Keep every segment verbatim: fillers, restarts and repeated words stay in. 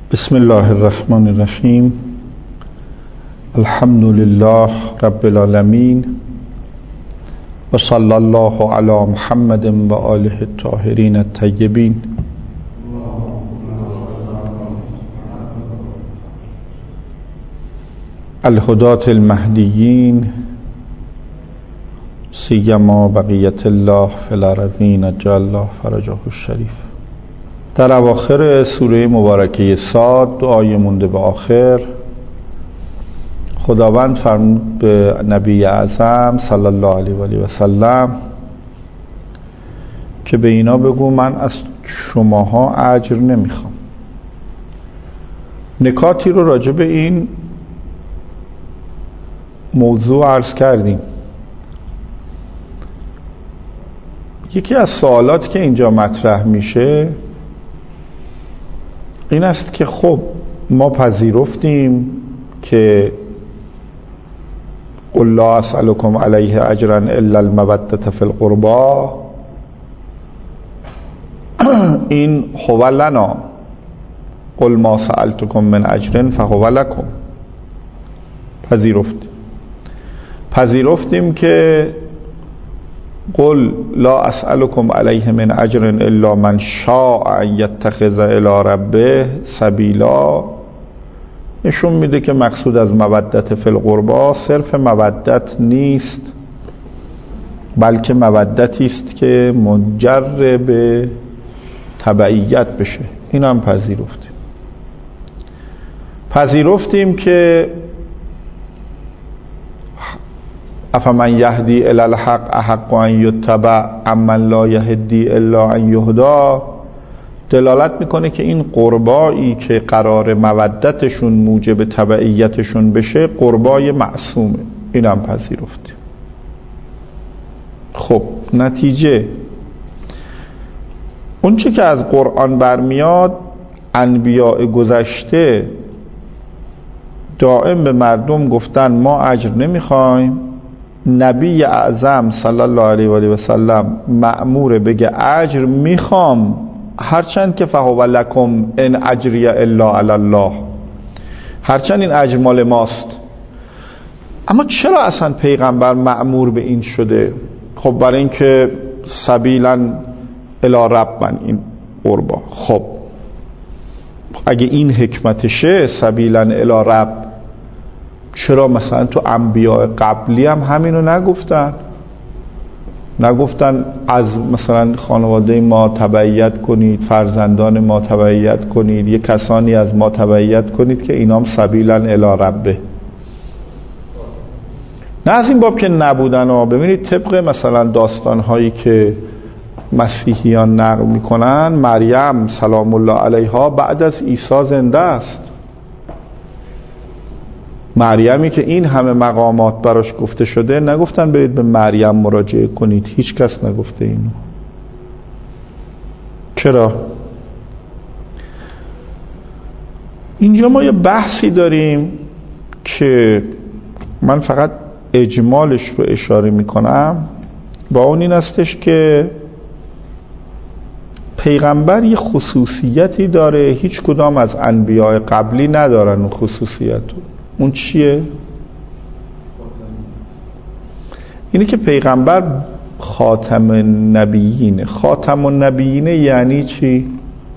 بسم الله الرحمن الرحیم. الحمد لله رب العالمین و صلی الله علی محمد و آله الطاهرین الطیبین. الهداة المهدیین سیما بقیت الله فی الارضین عجل الله فرجه الشریف. در اواخر سوره مبارکه صاد دعای مونده به آخر، خداوند فرمود به نبی اعظم صلی الله علیه و آله و سلم که به اینا بگو من از شماها اجر نمیخوام. نکاتی رو راجع به این موضوع عرض کردیم. یکی از سوالاتی که اینجا مطرح میشه این است که خب ما پذیرفتیم که قل لا اسألكم علیه اجرا الا المودة فی القربى، این هو لنا قل ما سألتكم من اجر فهو لكم. پذیرفتیم پذیرفتیم که قل لا اسألكم علیه من اجر الا من شاء ان یتخذ الی ربه سبیلا نشون میده که مقصود از مودت فی القربا صرف مودت نیست، بلکه مودتی است که منجر به تبعیت بشه. این هم پذیرفتیم. پذیرفتیم که افمن یهدی الی الحق احق ان یتبع امن لا یهدی الا ان یهدا دلالت میکنه که این قربایی که قرار مودتشون موجب تبعیتشون بشه قربای معصومه. این هم پذیرفتیم. خب نتیجه اون چی که از قرآن برمیاد، انبیاء گذشته دائم به مردم گفتن ما اجر نمیخوایم. نبی اعظم صلی الله علیه و آله و سلم مأمور بگه اجر میخوام، هرچند که فهو لکم ان اجری الا علی الله، هرچند این اجر مال ماست. اما چرا اصلا پیغمبر مأمور به این شده؟ خب برای اینکه سبیلا الی ربن این قربا. خب اگه این حکمتشه سبیلا الی رب، چرا مثلا تو انبیاء قبلی هم همینو نگفتن؟ نگفتن از مثلا خانواده ما تبعیت کنید، فرزندان ما تبعیت کنید، یک کسانی از ما تبعیت کنید که اینام سبیلا الی ربه. نه از این باب که نبودن ها. ببینید طبق مثلا داستانهایی که مسیحیان نقل میکنن، مریم سلام الله علیها بعد از عیسی زنده است. مریمی که این همه مقامات براش گفته شده، نگفتن برید به مریم مراجعه کنید، هیچ کس نگفته اینو. چرا؟ اینجا ما یه بحثی داریم که من فقط اجمالش رو اشاره میکنم، با اون این استش که پیغمبر یه خصوصیتی داره هیچ کدام از انبیاء قبلی ندارن. اون خصوصیتو اون چیه؟ اینه که پیغمبر خاتم النبیینه. خاتم النبیینه یعنی چی؟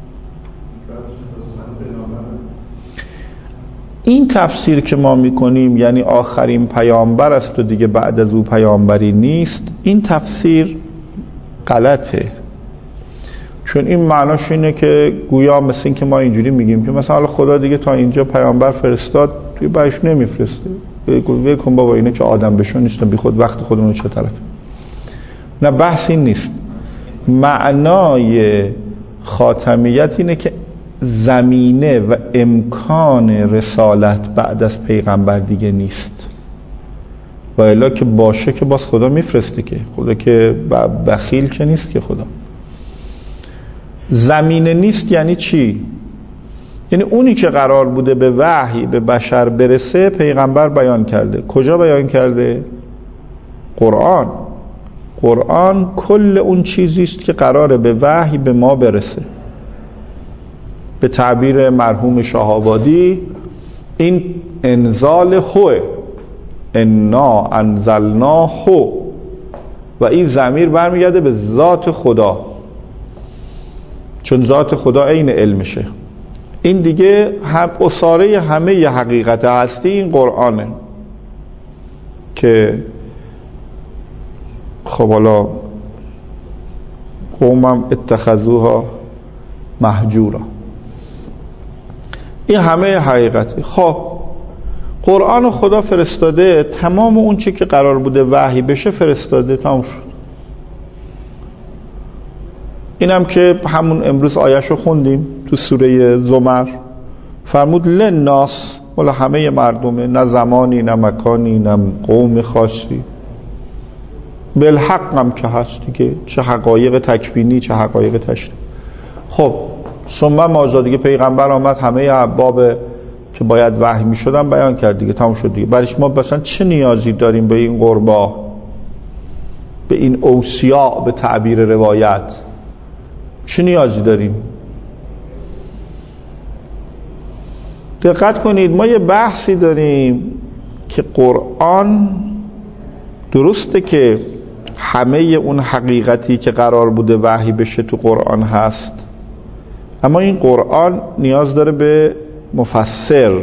این تفسیر که ما میکنیم یعنی آخرین پیامبر است و دیگه بعد از او پیامبری نیست، این تفسیر غلطه. چون این معناش اینه که گویا مثل این که ما اینجوری میگیم که مثلا خدا دیگه تا اینجا پیامبر فرستاد توی برش نمیفرسته، بگو کن بابا اینه که آدم بشون نیستن، بی خود وقت خودمون چه طرفه. نه بحث این نیست. معنای خاتمیت اینه که زمینه و امکان رسالت بعد از پیغمبر دیگه نیست، و الا که باشه که باز خدا میفرسته، که خدا که بخیل که نیست که خدا. زمینه نیست یعنی چی؟ یعنی اونی که قرار بوده به وحی به بشر برسه پیغمبر بیان کرده. کجا بیان کرده؟ قرآن. قرآن کل اون چیزی است که قراره به وحی به ما برسه. به تعبیر مرحوم شهابادی این انزال هو، انا انزلنا هو، و این ضمیر برمیگرده به ذات خدا، چون ذات خدا عین علمشه. این دیگه هم اصاره همه ی حقیقت هستی این قرآنه که خب حالا قومم اتخذوها مهجورا، این همه حقیقتی. خب قرآن خدا فرستاده، تمام اون چی که قرار بوده وحی بشه فرستاده، تمام شد. اینم که همون امروز آیه‌شو خوندیم تو سوره زمر، فرمود للناس، ولی همه مردمه، نه زمانی نه مکانی نه قوم خاصی، بالحق هم که هست دیگه، چه حقایق تکوینی چه حقایق تشریعی. خب ثم ما دیگه پیغمبر آمد، همه ابواب که باید وحی می شدن بیان کرد دیگه، تمام شد دیگه. برایش ما مثلا چه نیازی داریم به این قربا، به این اوصیا، به تعبیر روایت چه نیازی داریم؟ دقت کنید، ما یه بحثی داریم که قرآن درسته که همه اون حقیقتی که قرار بوده وحی بشه تو قرآن هست، اما این قرآن نیاز داره به مفسر.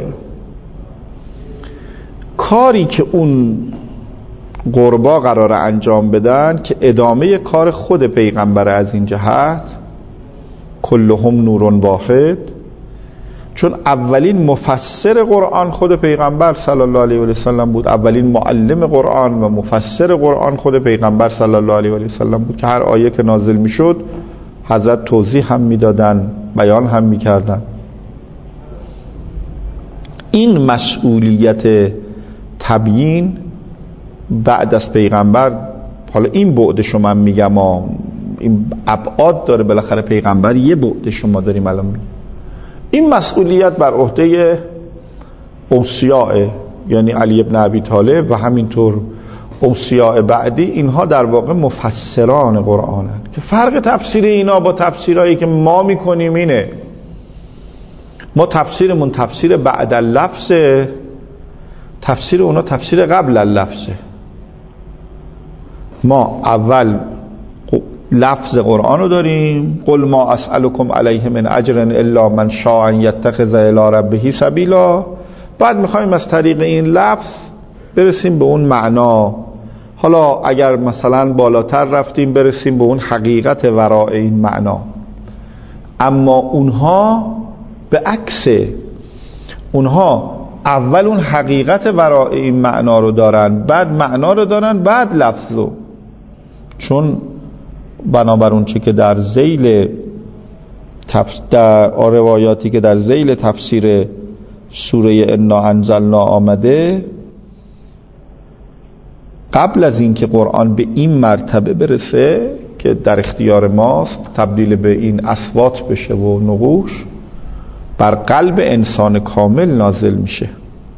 کاری که اون قربا قراره انجام بدن که ادامه کار خود پیغمبر از این جهت، کلهم نورون واحد، چون اولین مفسر قرآن خود پیغمبر صلی الله علیه و سلم بود، اولین معلم قرآن و مفسر قرآن خود پیغمبر صلی الله علیه و سلم بود که هر آیه که نازل میشد حضرت توضیح هم میدادن، بیان هم میکردن. این مسئولیت تبیین بعد از پیغمبر، حالا این بعدشو من میگم، این ابعاد داره، بالاخره پیغمبر یه بعدشو ما داریم الان میگم. این مسئولیت بر عهده اوصیاء، یعنی علی ابن ابی طالب و همینطور اوصیاء بعدی، اینها در واقع مفسران قرآنن که فرق تفسیر اینا با تفسیرهایی که ما میکنیم اینه، ما تفسیرمون تفسیر بعد اللفظه، تفسیر اونا تفسیر قبل اللفظه. ما اول لفظ قرآن رو داریم، قل ما اسألكم علیه من اجر الا من شاء ان یتخذ الی ربه سبیلا، بعد میخوایم از طریق این لفظ برسیم به اون معنا. حالا اگر مثلا بالاتر رفتیم برسیم به اون حقیقت وراء این معنا. اما اونها به عکسه، اونها اول اون حقیقت وراء این معنا رو دارن، بعد معنا رو دارن، بعد لفظو. چون بنابر اون چی که در ذیل تفس... در روایاتی که در ذیل تفسیر سوره انا انزلنا آمده، قبل از این که قرآن به این مرتبه برسه که در اختیار ماست، تبدیل به این اصوات بشه و نقوش، بر قلب انسان کامل نازل میشه.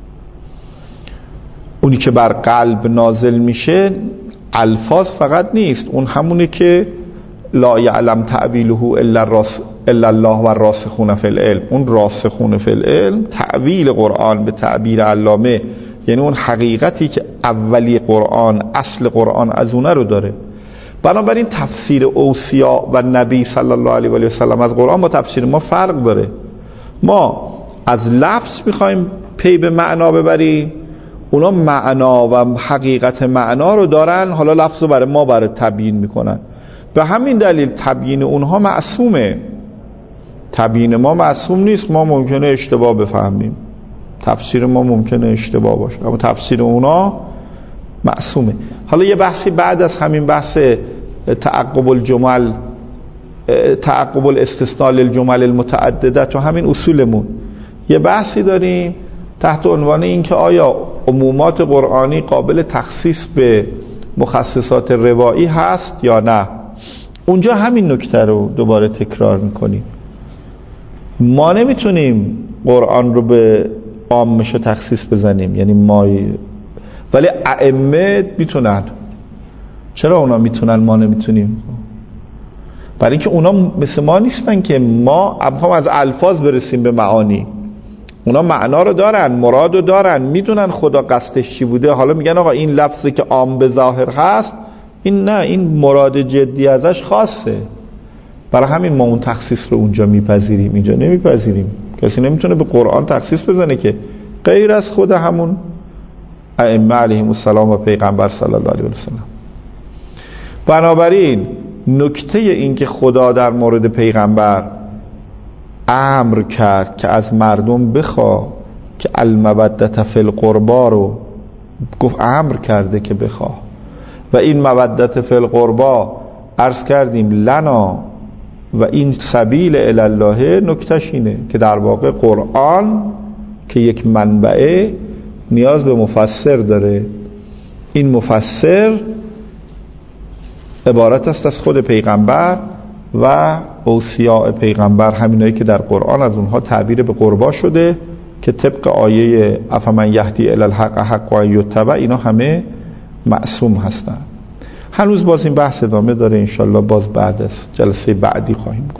اونی که بر قلب نازل میشه الفاظ فقط نیست، اون همونه که لا یعلم تعویله الا الراس الا الله و الراسخون فی العلم. اون راسخون فی العلم تعویل قرآن به تعبیر علامه، یعنی اون حقیقتی که اولی قرآن، اصل قرآن از اونه رو داره. بنابراین تفسیر اوصیا و نبی صلی الله علیه و آله و سلم از قرآن با تفسیر ما فرق داره. ما از لفظ میخوایم پی به معنا ببریم، اونا معنا و حقیقت معنا رو دارن، حالا لفظ رو برای ما برای تبیین میکنن. به همین دلیل تبیین اونها معصومه، تبیین ما معصوم نیست. ما ممکنه اشتباه بفهمیم، تفسیر ما ممکنه اشتباه باشه، اما تفسیر اونا معصومه. حالا یه بحثی بعد از همین بحث تعقب الجمل، تعقب الاستثناء للجمل المتعدده، تو همین اصولمون یه بحثی داریم تحت عنوان این که آیا عمومات قرآنی قابل تخصیص به مخصصات روایی هست یا نه. اونجا همین نکته رو دوباره تکرار میکنیم. ما نمیتونیم قرآن رو به عامش تخصیص بزنیم، یعنی ما، ولی ائمه میتونن. چرا اونا میتونن ما نمیتونیم؟ برای اینکه اونا مثل ما نیستن که ما ابهم از الفاظ برسیم به معانی. اونا معنا رو دارن، مراد رو دارن، میدونن خدا قصدش چی بوده. حالا میگن آقا این لفظی که عام به ظاهر هست، این نه، این مراد جدی ازش خاصه. برای همین ما اون تخصیص رو اونجا میپذیریم، اینجا نمیپذیریم. کسی نمیتونه به قرآن تخصیص بزنه که غیر از خود همون ائمه علیهم السلام و پیغمبر صلی الله علیه و سلم. بنابراین نکته این که خدا در مورد پیغمبر امر کرد که از مردم بخوا که المودت فی القربا رو گفت، امر کرده که بخوا، و این مودت فی القربا عرض کردیم لنا و این سبیل الی الله، نکتهش اینه که در واقع قرآن که یک منبعه نیاز به مفسر داره. این مفسر عبارت است از خود پیغمبر و اوصیاء پیغمبر، همینایی که در قرآن از اونها تعبیر به قربا شده که طبق آیه افمن یهدی الی الحق حق و یتبع، اینا همه معصوم هستند. هنوز باز این بحث ادامه داره، انشالله باز بعد از جلسه بعدی خواهیم گفت.